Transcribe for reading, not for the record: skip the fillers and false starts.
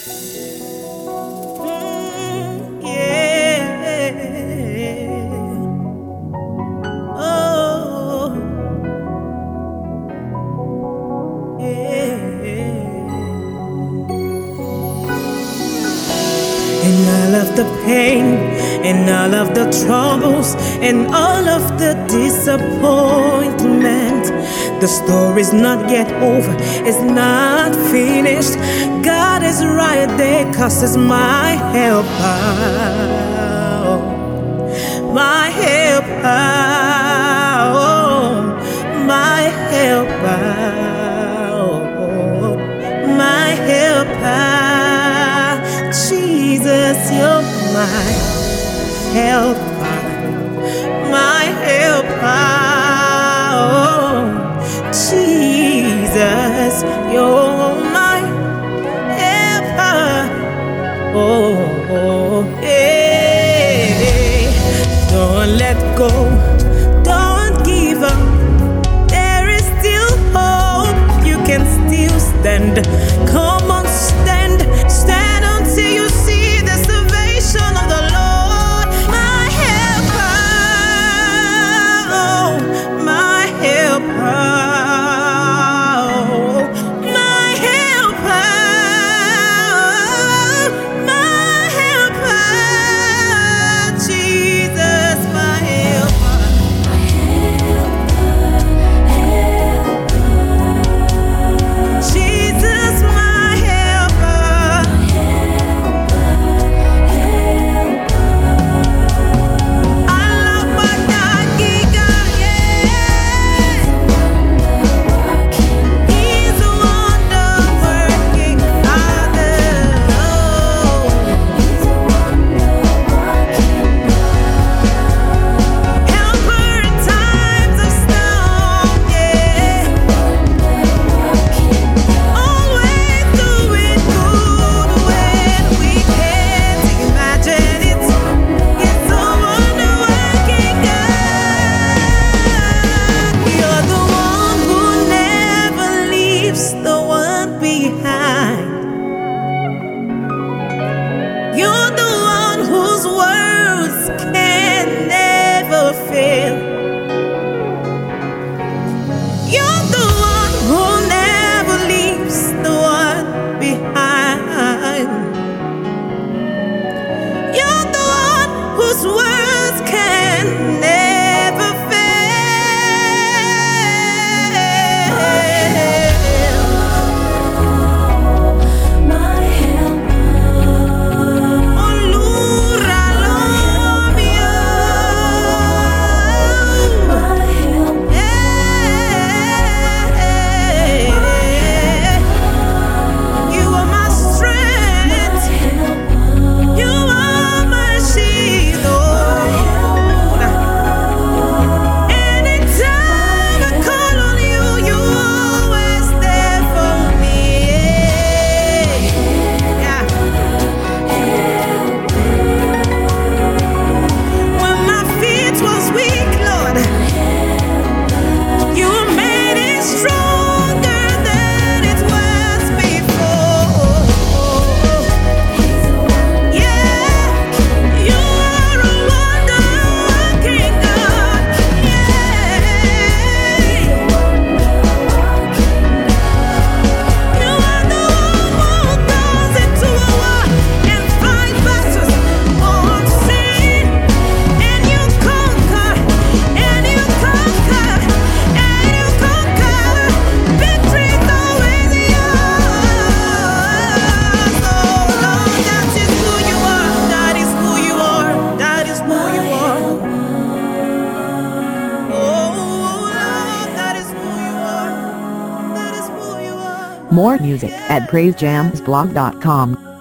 And all of the pain, and all of the troubles, and all of the disappointment. The story's not yet over, it's not finished. God is right there, 'cause it's my helper. My helper. My helper. My helper. Jesus, you're my helper, my helper. Oh, Jesus, you're my helper. Oh, hey, don't let go, don't give up. There is still hope, you can still stand. Come on, stand, stand until you see the salvation of the Lord. My helper, oh, my helper, oh, my helper, my helper, Jesus, my helper. Jesus, my helper. I love my Giga, yeah. He's a wonder-working Father. Helper in times of storm, yeah. Always doing good when we can't imagine it. It's a wonder-working God. You're the one who never leaves the one behind. You're the one whose words can never fail. You're the one who never leaves the one behind. You're the one whose words can never fail. My helper, Olura love you. my helper, You are my strength. You are my shield. Anytime I call on you, you're always there for me. Yeah. When my feet was weak, Lord, you made it stronger than it was before. Yeah, you are a wonder-working God. Yeah, you are the one who goes into a war and fight battles unseen, and you conquer, and you conquer, and you conquer. Victory's always yours. Oh Lord, that is who you are. That is who you are. That is who you are. Oh Lord, that is who you are. That is who you are. More music at praisejamsblog.com.